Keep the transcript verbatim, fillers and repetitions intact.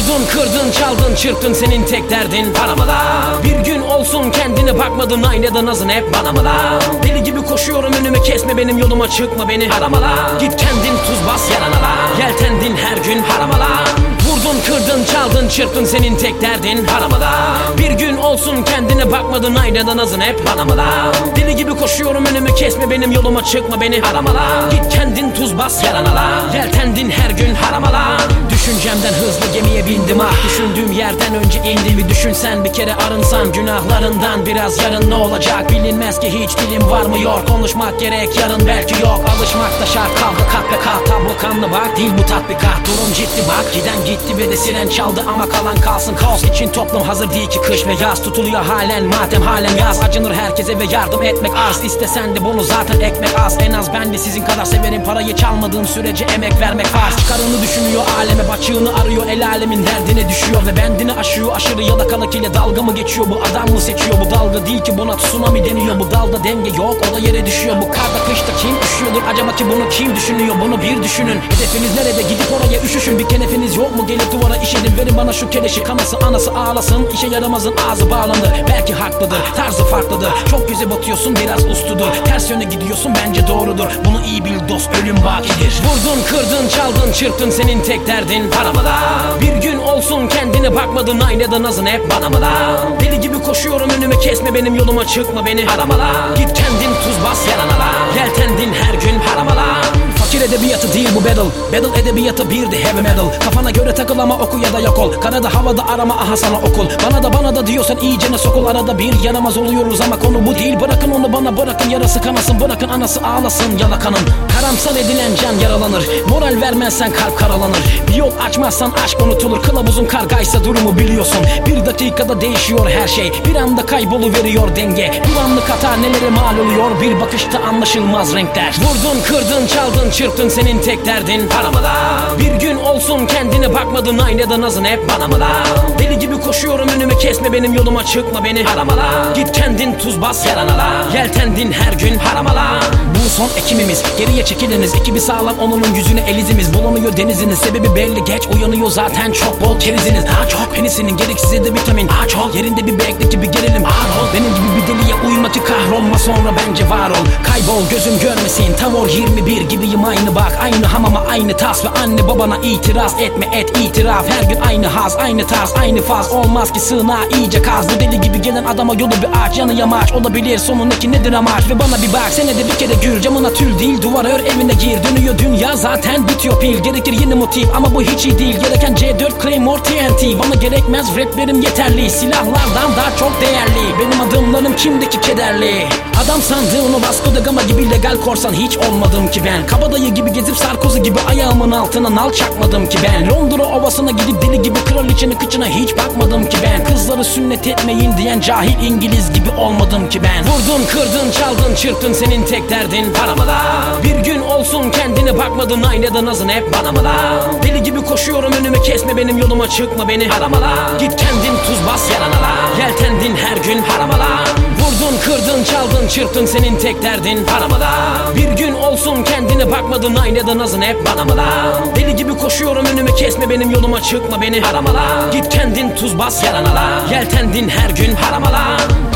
Vurdun, kırdın, çaldın, çırptın, senin tek derdin para mı lan? Bir gün olsun kendine bakmadın, aynada nazın hep bana mı lan? Deli gibi koşuyorum önüme, kesme benim yoluma, çıkma beni arama lan. Git kendin tuz bas yarana lan. Yeltendin her gün harama lan. Vurdun, kırdın, çaldın, çırptın, senin tek derdin para mı lan? Bir gün olsun kendine bakmadın, aynada nazın hep bana mı lan? Deli gibi koşuyorum önüme, kesme benim yoluma, çıkma beni arama lan. Git kendin tuz bas yarana lan. Yeltendin her gün harama lan. Düşüncemden hızlı gemiye bindim, ah düşündüğüm yerden önce indim. Bir düşünsen, bir kere arınsan günahlarından, biraz yarın ne olacak bilinmez ki, hiç dilim var mı yok. Konuşmak gerek yarın belki yok, alışmak da şart. Kavga kat be kat, tablo kanlı bak, değil bu tatbikat. Durum ciddi bak, giden gitti ve de siren çaldı ama kalan kalsın. Kaos için toplum hazır değil ki, kış ve yaz tutuluyor halen, matem halen yaz. Acınır herkese ve yardım etmek az, istesen de bunu zaten ekmek az. En az ben de sizin kadar severim parayı, çalmadığım sürece emek vermek farz. Çıkarını düşünüyor aleme, açığını arıyor, el alemin derdine düşüyor ve bendini aşıyor. Aşırı yalakalık ile dalga mı geçiyor, bu adam mı seçiyor? Bu dalga değil ki, buna tsunami deniyor. Bu dalda denge yok, o da yere düşüyor. Bu karda kışta kim üşüyordur acaba ki, bunu kim düşünüyor? Bunu bir düşünün, hedefiniz nerede, gidip oraya üşüşün. Bir kenefiniz yok mu, gelip duvara işedin, verin bana şu keleşi. Kanası anası ağlasın, işe yaramazın ağzı bağlandı. Belki haklıdır, tarzı farklıdır, çok yüze batıyorsun, biraz usludur. Ters yöne gidiyorsun, bence doğrudur. Bunu iyi bil dost, ölüm bakidir. Vurdun, kırdın, çaldın, çırptın, senin tek derdin para mı lan? Bir gün olsun kendine bakmadın, aynada nazın hep bana mı lan? Deli gibi koşuyorum önüme, kesme benim yoluma, çıkma beni arama lan. Git kendin tuz bas yarana lan. Yeltendin her gün harama lan. Fakir edebiyatı değil bu battle, battle edebiyatı bir de heavy metal. Kafana göre takıl ama oku ya da yok ol. Karada havada arama, aha sana okul. Bana da bana da diyorsan iyicene sokul. Arada bir yaramaz oluyoruz ama konu bu değil. Bırakın onu bana, bırakın yarası kanasın. Bırakın anası ağlasın yalakanın. Karamsar edilen can yaralanır, moral vermezsen kalp karalanır. Bir yol açmazsan aşk unutulur. Kılavuzun kargaysa durumu biliyorsun. Bir dakikada değişiyor her şey, bir anda kayboluveriyor denge. Bir anlık hata nelere mal oluyor, bir bakışta anlaşılmaz renkler. Vurdun, kırdın, çaldın, çırptın, senin tek derdin para mı lan? Bir gün olsun kendine bakmadın, aynada nazın hep bana mı lan? Deli gibi koşuyorum önüme, kesme benim yoluma, çıkma beni arama lan. Git kendin tuz bas yarana lan. Yeltendin her gün harama lan. Bu son ekimimiz, geriye çekiliniz. Ekibi sağlam, onun yüzüne elizimiz. Bulanıyor deniziniz, sebebi belli, geç uyanıyor zaten, çok bol keriziniz. Daha çok penisinin, gereksiz de vitamin. Daha çok yerinde bir bekle, bir gerilim ağır ol. Benim gibi bir deliye uyma ki kahrolma, sonra bence var ol. Kaybol gözüm görmesin, tavor yirmi bir gibiyim aynı bak. Aynı hamama aynı tas ve anne babana itiraz etme, et itiraf. Her gün aynı haz, aynı tarz, aynı faz. Olmaz ki sığınağı iyice kaz. Bu deli gibi gelen adama yolu bir ağaç, yanı yamaç olabilir, sonundaki nedir amaç? Ve bana bir bak, senede bir kere gül. Camına tül değil, duvar ör, evine gir. Dönüyor dünya, zaten bitiyor pil. Gerekir yeni motif ama bu hiç iyi değil. Gereken C dört, Claymore, T N T. Bana gerekmez, raplerim yeterli. Silahlardan daha çok değerli. Benim adımlarım kimdeki kederli. Adam sandığını Vasco da Gama gibi legal korsan hiç olmadım ki ben. Kabadayı gibi gezip Sarkozy gibi ayağımın altına nal çakmadım ki ben. Londra ovasına gidip deli gibi kraliçenin kıçına hiç bakmadım ki ben. Kızları sünnet etmeyin diyen cahil İngiliz gibi olmadım ki ben. Vurdun, kırdın, çaldın, çırptın, senin tek derdin para mı lan? Bir gün olsun kendine bakmadın, aynada nazın hep bana mı lan? Deli gibi koşuyorum önüme, kesme benim yoluma, çıkma beni arama lan. Git kendin tuz bas yarana lan. Yeltendin her gün harama lan. Vurdun, kırdın, çaldın, çırptın, senin tek derdin para mı lan? Bir gün olsun kendine bakmadın, aynada nazın hep bana mı lan? Deli gibi koşuyorum önüme, kesme benim yoluma, çıkma beni arama lan. Git kendin tuz bas yarana lan. Yeltendin her gün harama lan.